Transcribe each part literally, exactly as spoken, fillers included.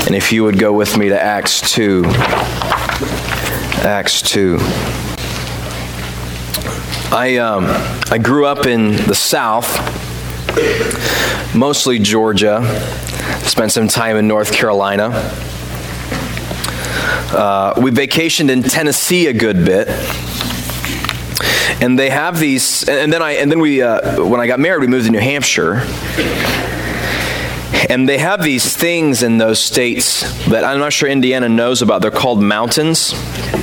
And if you would go with me to Acts two. Acts two. I um, I grew up in the South, mostly Georgia. Spent some time in North Carolina. Uh, we vacationed in Tennessee a good bit. And they have these, and then I, and then we, uh, when I got married, we moved to New Hampshire. And they have these things in those states that I'm not sure Indiana knows about. They're called mountains.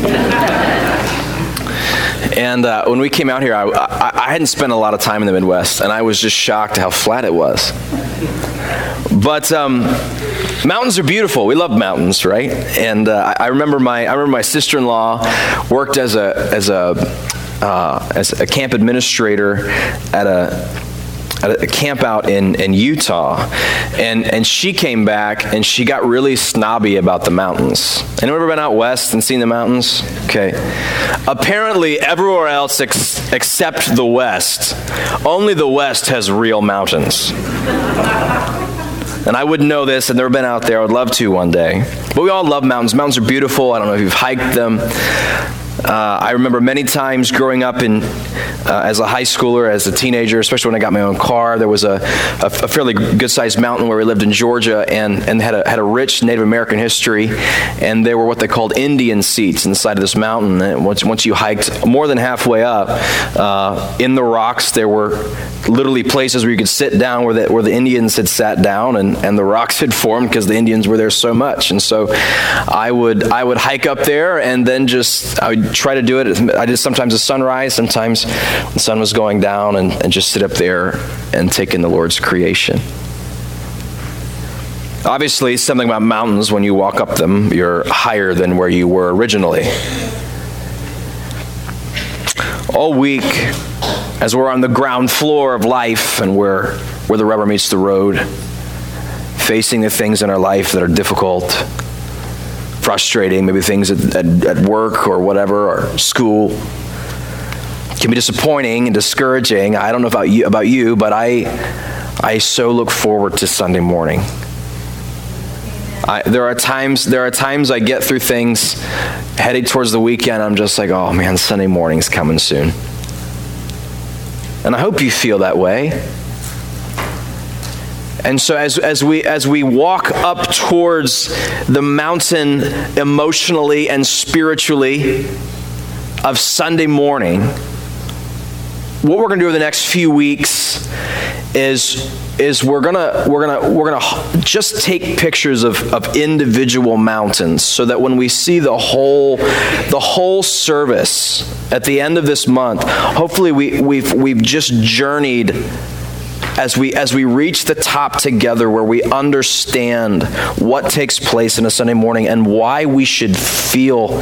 And uh, when we came out here, I, I, I hadn't spent a lot of time in the Midwest, and I was just shocked how flat it was. But um, mountains are beautiful. We love mountains, right? And uh, I remember my I remember my sister-in-law worked as a as a uh, as a camp administrator at a. at a camp out in, in Utah, and, and she came back and she got really snobby about the mountains. Anyone ever been out west and seen the mountains? Okay. Apparently everywhere else ex- except the west, only the west has real mountains. And I wouldn't know this, I've never been out there. I would love to one day. But we all love mountains. Mountains are beautiful. I don't know if you've hiked them. Uh, I remember many times growing up in uh, as a high schooler, as a teenager, especially when I got my own car. There was a, a, a fairly good-sized mountain where we lived in Georgia, and, and had a had a rich Native American history. And there were what they called Indian seats inside of this mountain. And once once you hiked more than halfway up, uh, in the rocks there were literally places where you could sit down, where the where the Indians had sat down, and, and the rocks had formed because the Indians were there so much. And so I would I would hike up there, and then just I would try to do it. I did sometimes at sunrise, sometimes when the sun was going down, and, and just sit up there and take in the Lord's creation. Obviously, something about mountains, when you walk up them, you're higher than where you were originally. All week, as we're on the ground floor of life and where, where the rubber meets the road, facing the things in our life that are difficult, frustrating, maybe things at, at, at work or whatever, or school, can be disappointing and discouraging. I don't know about you, about you, but I, I so look forward to Sunday morning. I, there are times, there are times I get through things heading towards the weekend. I'm just like, oh man, Sunday morning's coming soon. And I hope you feel that way. And so as as we as we walk up towards the mountain emotionally and spiritually of Sunday morning, what we're going to do over the next few weeks is is we're gonna we're gonna we're gonna just take pictures of, of individual mountains, so that when we see the whole the whole service at the end of this month, hopefully we we've we've just journeyed as we as we reach the top together, where we understand what takes place in a Sunday morning and why we should feel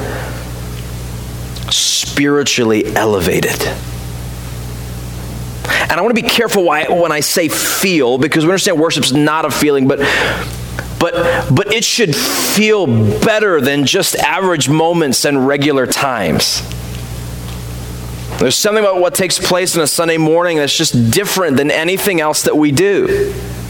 spiritually elevated. And I want to be careful why, when I say feel, because we understand worship's not a feeling, but but but it should feel better than just average moments and regular times. There's something about what takes place on a Sunday morning that's just different than anything else that we do.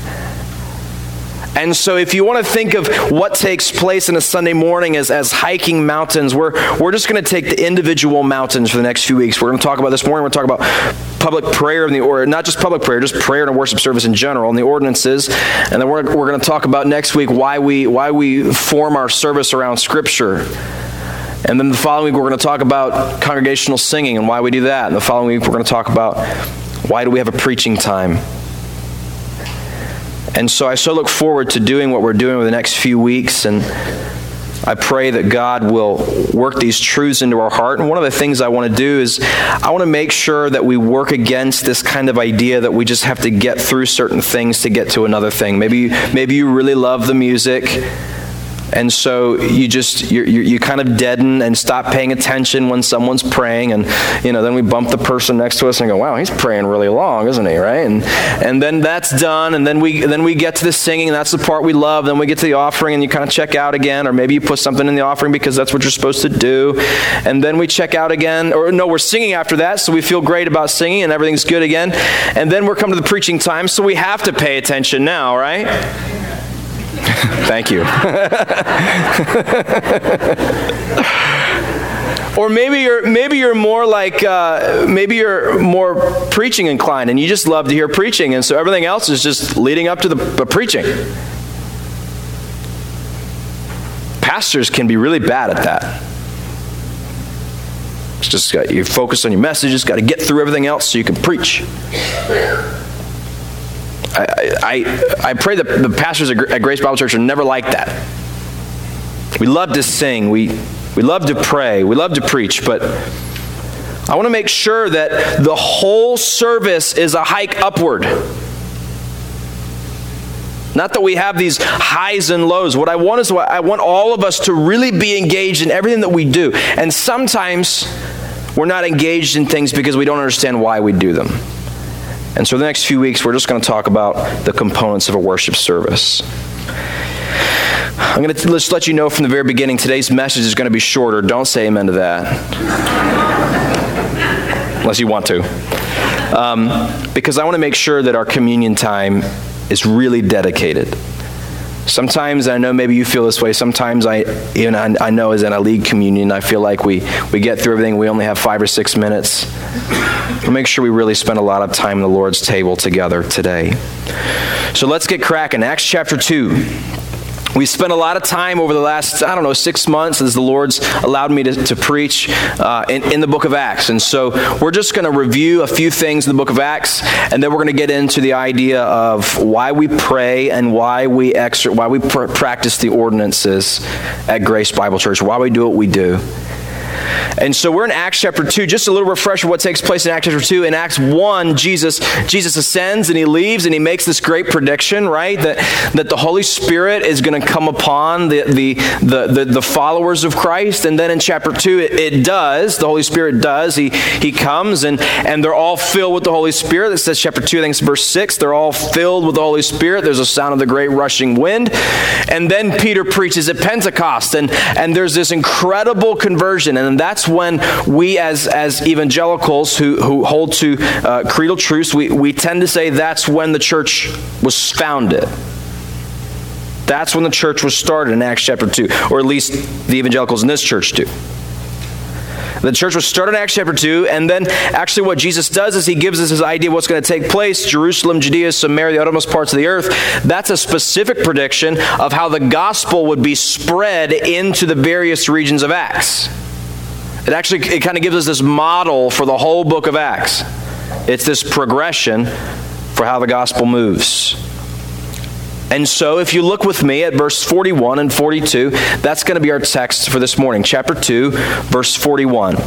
And so if you want to think of what takes place in a Sunday morning as, as hiking mountains, we're, we're just going to take the individual mountains for the next few weeks. We're going to talk about this morning, we're going to talk about public prayer, in the, or not just public prayer, just prayer and a worship service in general, and the ordinances. And then we're, we're going to talk about next week why we, why we form our service around Scripture. And then the following week, we're going to talk about congregational singing and why we do that. And the following week, we're going to talk about why do we have a preaching time. And so I so look forward to doing what we're doing over the next few weeks. And I pray that God will work these truths into our heart. And one of the things I want to do is I want to make sure that we work against this kind of idea that we just have to get through certain things to get to another thing. Maybe, maybe you really love the music, and so you just, you you kind of deaden and stop paying attention when someone's praying. And, you know, then we bump the person next to us and go, wow, he's praying really long, isn't he, right? And and then that's done, and then we then we get to the singing, and that's the part we love. Then we get to the offering, and you kind of check out again, or maybe you put something in the offering because that's what you're supposed to do. And then we check out again, or no, we're singing after that, so we feel great about singing, and everything's good again. And then we're coming to the preaching time, so we have to pay attention now, right? Thank you. Or maybe you're maybe you're more like uh, maybe you're more preaching inclined, and you just love to hear preaching, and so everything else is just leading up to the, the preaching. Pastors can be really bad at that. It's just got, you focus on your message. It's got to get through everything else so you can preach. I I, I pray that the pastors at Grace Bible Church are never like that. We love to sing. We we love to pray. We love to preach, but I want to make sure that the whole service is a hike upward. Not that we have these highs and lows. What I want is I want all of us to really be engaged in everything that we do. And sometimes we're not engaged in things because we don't understand why we do them. And so the next few weeks, we're just going to talk about the components of a worship service. I'm going to just let you know from the very beginning, today's message is going to be shorter. Don't say amen to that. Unless you want to. Um, because I want to make sure that our communion time is really dedicated. Sometimes, I know maybe you feel this way, sometimes I even I, I know as in a lead communion, I feel like we, we get through everything, we only have five or six minutes. We'll make sure we really spend a lot of time at the Lord's table together today. So let's get cracking. Acts chapter two. We spent a lot of time over the last, I don't know, six months as the Lord's allowed me to, to preach uh, in, in the book of Acts. And so we're just going to review a few things in the book of Acts, and then we're going to get into the idea of why we pray and why we extra, why we pr- practice the ordinances at Grace Bible Church, why we do what we do. And so we're in Acts chapter two. Just a little refresher of what takes place in Acts chapter two. In Acts one, Jesus Jesus ascends and he leaves and he makes this great prediction, right? That that the Holy Spirit is going to come upon the, the, the, the, the followers of Christ. And then in chapter two, it, it does. The Holy Spirit does. He he comes and, and they're all filled with the Holy Spirit. It says chapter two, I think it's verse six. They're all filled with the Holy Spirit. There's a sound of the great rushing wind. And then Peter preaches at Pentecost. And, and there's this incredible conversion. And that's when we as as evangelicals who, who hold to uh, creedal truths, we, we tend to say that's when the church was founded. That's when the church was started in Acts chapter two, or at least the evangelicals in this church do. The church was started in Acts chapter two, and then actually what Jesus does is he gives us his idea of what's going to take place. Jerusalem, Judea, Samaria, the uttermost parts of the earth. That's a specific prediction of how the gospel would be spread into the various regions of Acts. It actually, it kind of gives us this model for the whole book of Acts. It's this progression for how the gospel moves. And so if you look with me at verse forty-one and forty-two, that's going to be our text for this morning. Chapter two, verse forty-one.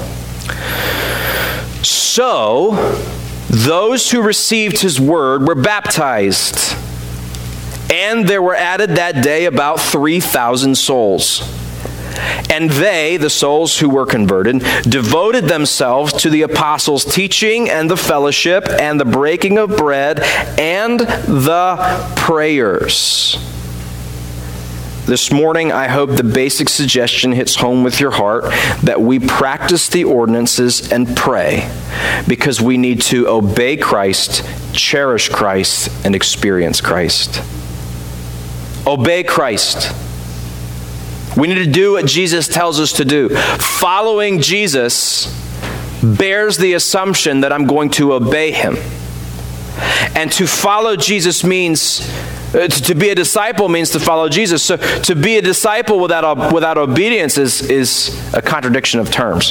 So, those who received his word were baptized, and there were added that day about three thousand souls. And they, the souls who were converted, devoted themselves to the apostles' teaching and the fellowship and the breaking of bread and the prayers. This morning, I hope the basic suggestion hits home with your heart that we practice the ordinances and pray because we need to obey Christ, cherish Christ, and experience Christ. Obey Christ. We need to do what Jesus tells us to do. Following Jesus bears the assumption that I'm going to obey him. And to follow Jesus means, uh, to be a disciple means to follow Jesus. So to be a disciple without, without obedience is, is a contradiction of terms.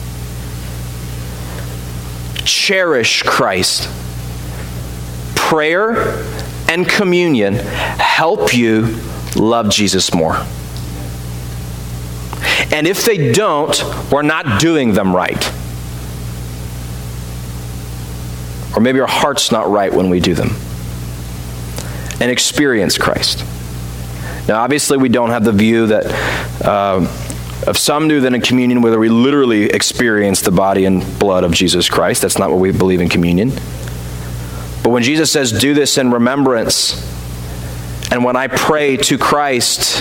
Cherish Christ. Prayer and communion help you love Jesus more. And if they don't, we're not doing them right. Or maybe our heart's not right when we do them. And experience Christ. Now, obviously, we don't have the view that uh, of some do that in communion, whether we literally experience the body and blood of Jesus Christ. That's not what we believe in communion. But when Jesus says, do this in remembrance, and when I pray to Christ,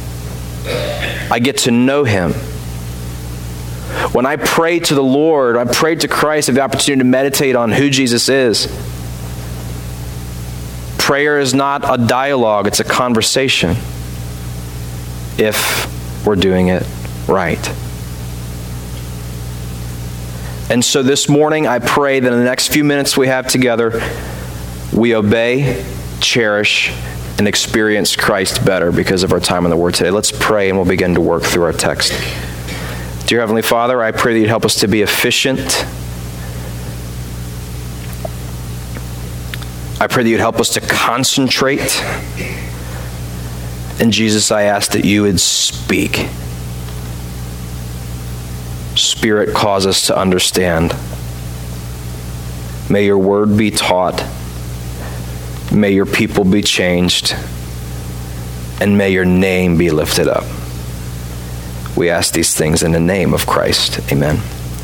I get to know him. When I pray to the Lord, I pray to Christ, I have the opportunity to meditate on who Jesus is. Prayer is not a dialogue, it's a conversation if we're doing it right. And so this morning, I pray that in the next few minutes we have together, we obey, cherish, and experience Christ better because of our time in the Word today. Let's pray and we'll begin to work through our text. Dear Heavenly Father, I pray that you'd help us to be efficient. I pray that you'd help us to concentrate. And Jesus, I ask that you would speak. Spirit, cause us to understand. May your word be taught. May your people be changed. And may your name be lifted up. We ask these things in the name of Christ. Amen.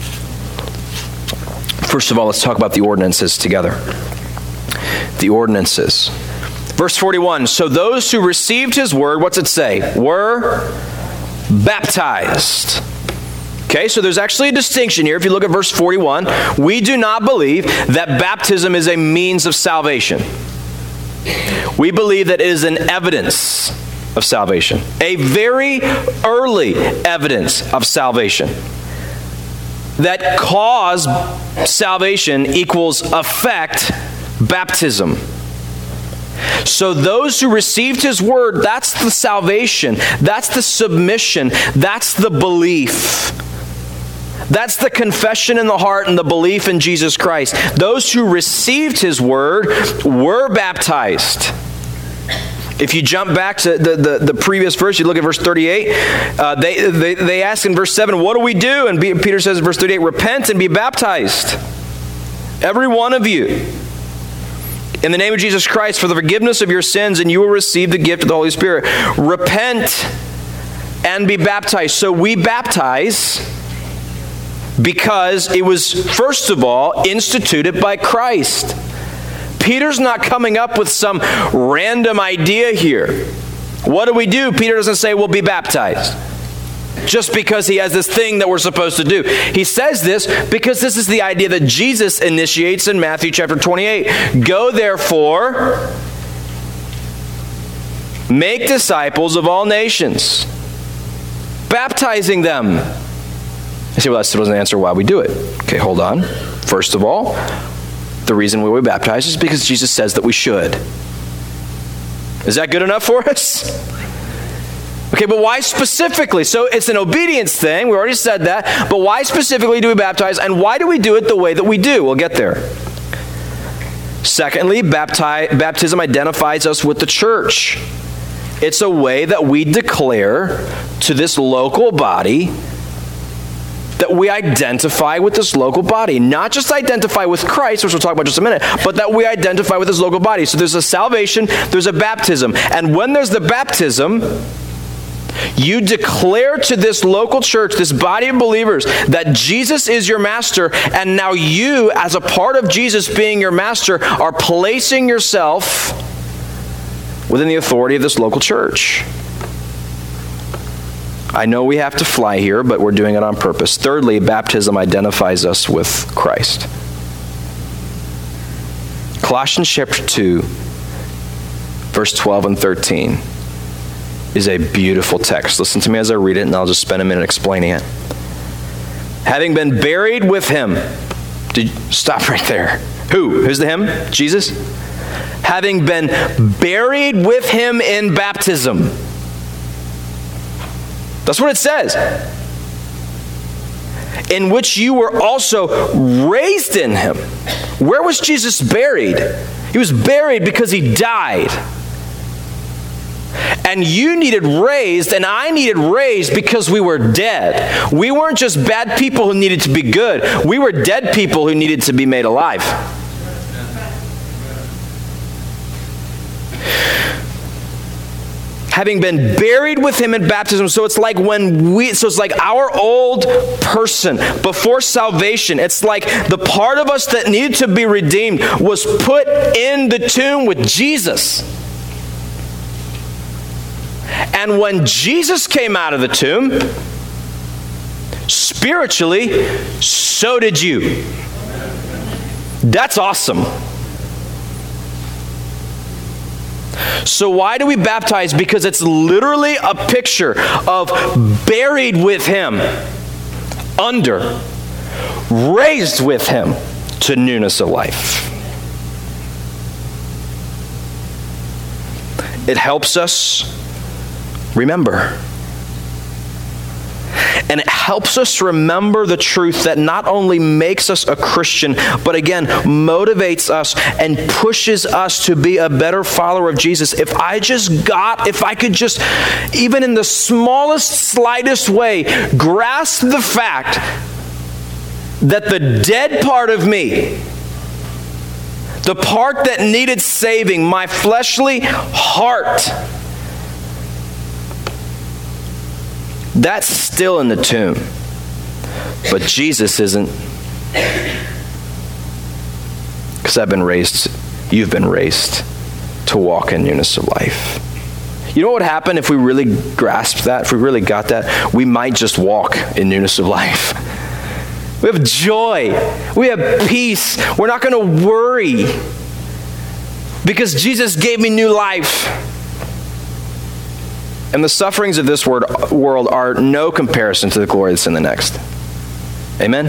First of all, let's talk about the ordinances together. The ordinances. Verse forty-one, so those who received his word, what's it say? Were baptized. Okay, so there's actually a distinction here. If you look at verse forty-one, we do not believe that baptism is a means of salvation. We believe that it is an evidence of salvation. A very early evidence of salvation. That cause salvation equals effect baptism. So those who received his word, that's the salvation. That's the submission. That's the belief. That's the confession in the heart and the belief in Jesus Christ. Those who received his word were baptized. If you jump back to the, the, the previous verse, you look at verse thirty-eight, uh, they, they, they ask in verse seven, what do we do? And Peter says in verse thirty-eight, repent and be baptized, every one of you, in the name of Jesus Christ for the forgiveness of your sins, and you will receive the gift of the Holy Spirit. Repent and be baptized. So we baptize because it was, first of all, instituted by Christ. Peter's not coming up with some random idea here. What do we do? Peter doesn't say, we'll be baptized, just because he has this thing that we're supposed to do. He says this because this is the idea that Jesus initiates in Matthew chapter twenty-eight. Go therefore, make disciples of all nations, baptizing them. I say, well, that still doesn't answer why we do it. Okay, hold on. First of all, the reason we were baptized is because Jesus says that we should. Is that good enough for us? Okay, but why specifically? So it's an obedience thing. We already said that. But why specifically do we baptize? And why do we do it the way that we do? We'll get there. Secondly, bapti- baptism identifies us with the church. It's a way that we declare to this local body that we identify with this local body. Not just identify with Christ, which we'll talk about in just a minute, but that we identify with this local body. So there's a salvation, there's a baptism. And when there's the baptism, you declare to this local church, this body of believers, that Jesus is your master, and now you, as a part of Jesus being your master, are placing yourself within the authority of this local church. I know we have to fly here, but we're doing it on purpose. Thirdly, baptism identifies us with Christ. Colossians chapter two, verse twelve and thirteen is a beautiful text. Listen to me as I read it, and I'll just spend a minute explaining it. Having been buried with him. Did, stop right there. Who? Who's the him? Jesus? Having been buried with him in baptism. That's what it says. In which you were also raised in him. Where was Jesus buried? He was buried because he died. And you needed raised, and I needed raised because we were dead. We weren't just bad people who needed to be good. We were dead people who needed to be made alive. Having been buried with him in baptism. So it's like when we, so it's like our old person before salvation. It's like the part of us that needed to be redeemed was put in the tomb with Jesus. And when Jesus came out of the tomb, spiritually, so did you. That's awesome. So why do we baptize? Because it's literally a picture of buried with him, under, raised with him to newness of life. It helps us remember. And it helps us remember the truth that not only makes us a Christian, but again, motivates us and pushes us to be a better follower of Jesus. If I just got, if I could just, even in the smallest, slightest way, grasp the fact that the dead part of me, the part that needed saving, my fleshly heart, that's still in the tomb. But Jesus isn't. Because I've been raised, you've been raised to walk in newness of life. You know what would happen if we really grasped that, if we really got that? We might just walk in newness of life. We have joy. We have peace. We're not going to worry. Because Jesus gave me new life. And the sufferings of this world are no comparison to the glory that's in the next. Amen?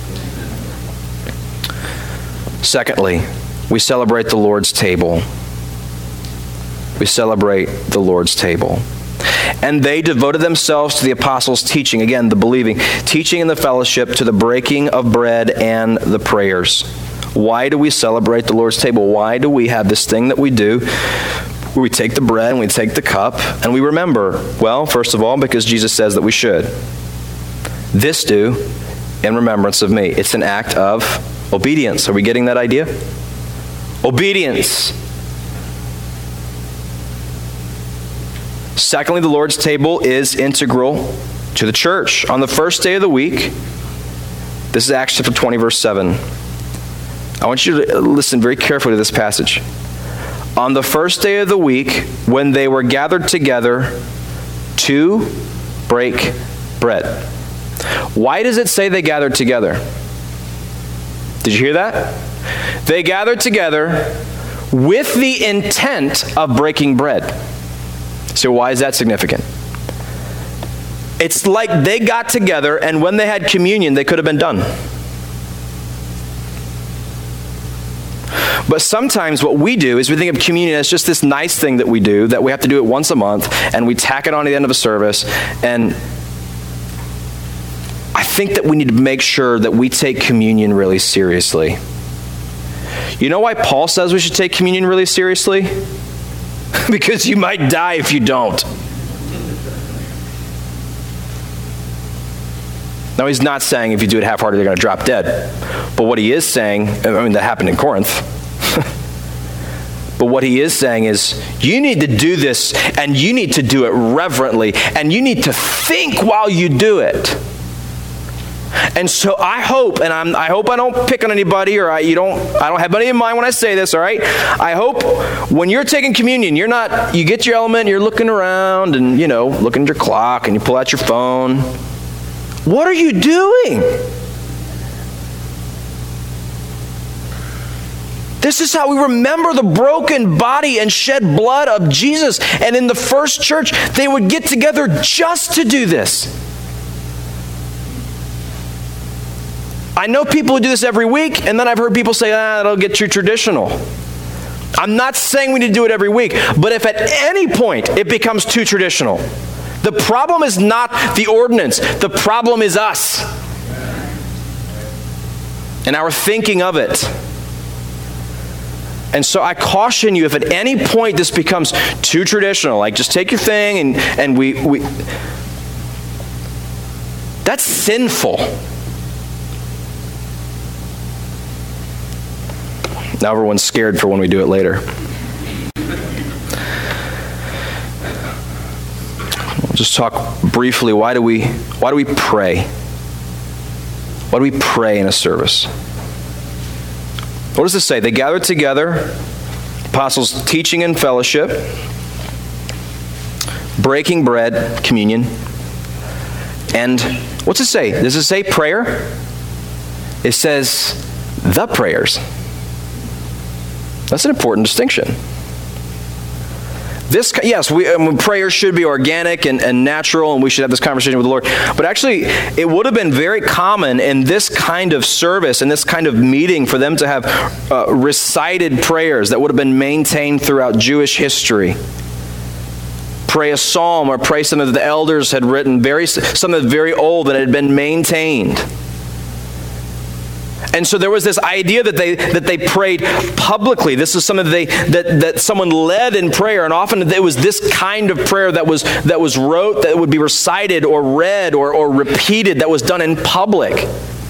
Secondly, we celebrate the Lord's table. We celebrate the Lord's table. And they devoted themselves to the apostles' teaching, again, the believing, teaching in the fellowship, to the breaking of bread and the prayers. Why do we celebrate the Lord's table? Why do we have this thing that we do where we take the bread and we take the cup and we remember? Well, first of all, because Jesus says that we should. This do in remembrance of me. It's an act of obedience. Are we getting that idea? Obedience. Secondly, the Lord's table is integral to the church. On the first day of the week, this is Acts chapter twenty, verse seven. I want you to listen very carefully to this passage. On the first day of the week, when they were gathered together to break bread. Why does it say they gathered together? Did you hear that? They gathered together with the intent of breaking bread. So why is that significant? It's like they got together, and when they had communion, they could have been done. But sometimes what we do is we think of communion as just this nice thing that we do, that we have to do it once a month, and we tack it on at the end of a service. And I think that we need to make sure that we take communion really seriously. You know why Paul says we should take communion really seriously? Because you might die if you don't. Now, he's not saying if you do it half-hearted, you're going to drop dead. But what he is saying, I mean, that happened in Corinth. But what he is saying is, you need to do this, and you need to do it reverently, and you need to think while you do it. And so I hope, and I'm, I hope I don't pick on anybody, or I, you don't, I don't have any in mind when I say this, all right? I hope when you're taking communion, you're not, you get your element, you're looking around, and, you know, looking at your clock, and you pull out your phone. What are you doing? This is how we remember the broken body and shed blood of Jesus. And in the first church, they would get together just to do this. I know people who do this every week, and then I've heard people say, ah, it'll get too traditional. I'm not saying we need to do it every week, but if at any point it becomes too traditional, the problem is not the ordinance. The problem is us and our thinking of it. And so I caution you, if at any point this becomes too traditional, like just take your thing and, and we, we... That's sinful. Now everyone's scared for when we do it later. We'll just talk briefly. Why do we why do we pray? Why do we pray in a service? What does this say? They gathered together, apostles teaching in fellowship, breaking bread, communion, and what's it say? Does it say prayer? It says the prayers. That's an important distinction. This, yes, we, um, prayer should be organic and, and natural, and we should have this conversation with the Lord. But actually, it would have been very common in this kind of service, in this kind of meeting, for them to have uh, recited prayers that would have been maintained throughout Jewish history. Pray a psalm or pray something that the elders had written, very something that's very old that had been maintained. And so there was this idea that they that they prayed publicly. This is something that they that, that someone led in prayer, and often it was this kind of prayer that was that was wrote, that would be recited or read or, or repeated, that was done in public.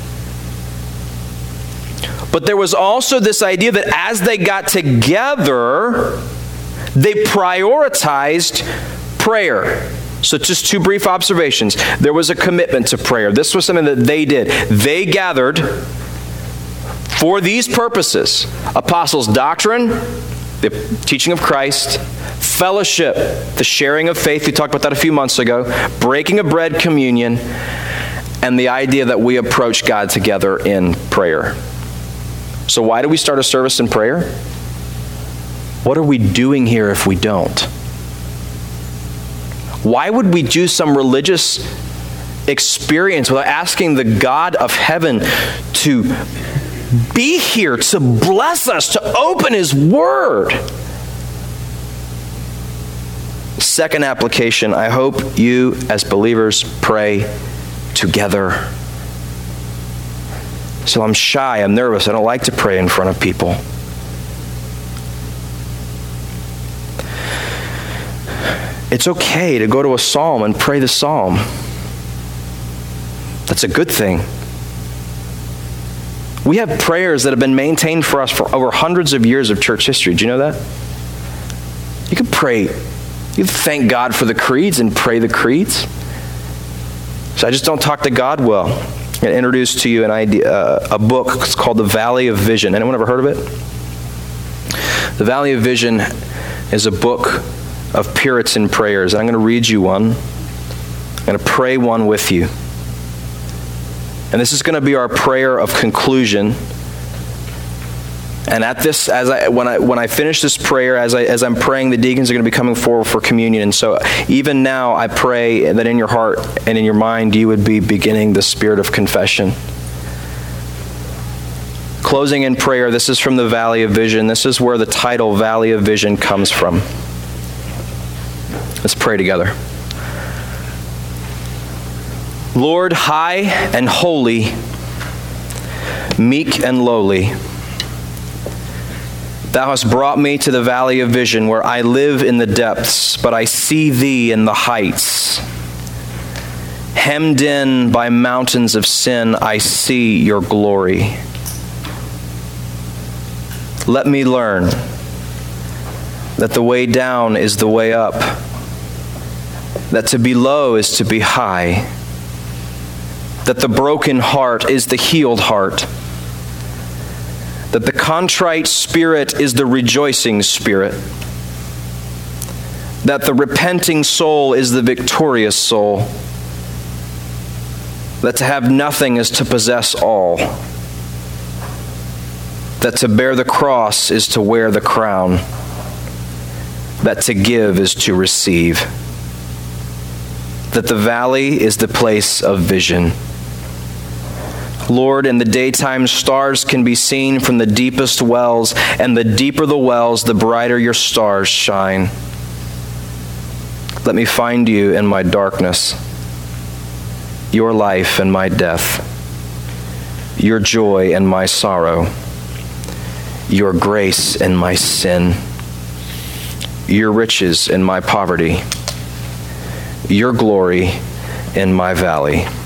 But there was also this idea that as they got together, they prioritized prayer. So just two brief observations. There was a commitment to prayer. This was something that they did. They gathered for these purposes: apostles' doctrine, the teaching of Christ; fellowship, the sharing of faith, we talked about that a few months ago; breaking of bread, communion; and the idea that we approach God together in prayer. So why do we start a service in prayer? What are we doing here if we don't? Why would we do some religious experience without asking the God of heaven to be here, to bless us, to open His Word? Second application: I hope you as believers pray together. So I'm shy, I'm nervous, I don't like to pray in front of people. It's okay to go to a psalm and pray the psalm. That's a good thing. We have prayers that have been maintained for us for over hundreds of years of church history. Do you know that? You can pray. You can thank God for the creeds and pray the creeds. So I just don't talk to God well. I'm going to introduce to you an idea, uh, a book. It's called The Valley of Vision. Anyone ever heard of it? The Valley of Vision is a book of Puritan prayers. I'm going to read you one. I'm going to pray one with you. And this is going to be our prayer of conclusion. And at this, as I when I when I finish this prayer, as I as I'm praying, the deacons are going to be coming forward for communion. And so even now, I pray that in your heart and in your mind, you would be beginning the spirit of confession. Closing in prayer, this is from the Valley of Vision. This is where the title Valley of Vision comes from. Let's pray together. Lord, high and holy, meek and lowly, Thou hast brought me to the valley of vision, where I live in the depths, but I see Thee in the heights. Hemmed in by mountains of sin, I see Your glory. Let me learn that the way down is the way up, that to be low is to be high, that the broken heart is the healed heart, that the contrite spirit is the rejoicing spirit, that the repenting soul is the victorious soul, that to have nothing is to possess all, that to bear the cross is to wear the crown, that to give is to receive, that the valley is the place of vision. Lord, in the daytime, stars can be seen from the deepest wells, and the deeper the wells, the brighter Your stars shine. Let me find You in my darkness, Your life in my death, Your joy in my sorrow, Your grace in my sin, Your riches in my poverty, Your glory in my valley.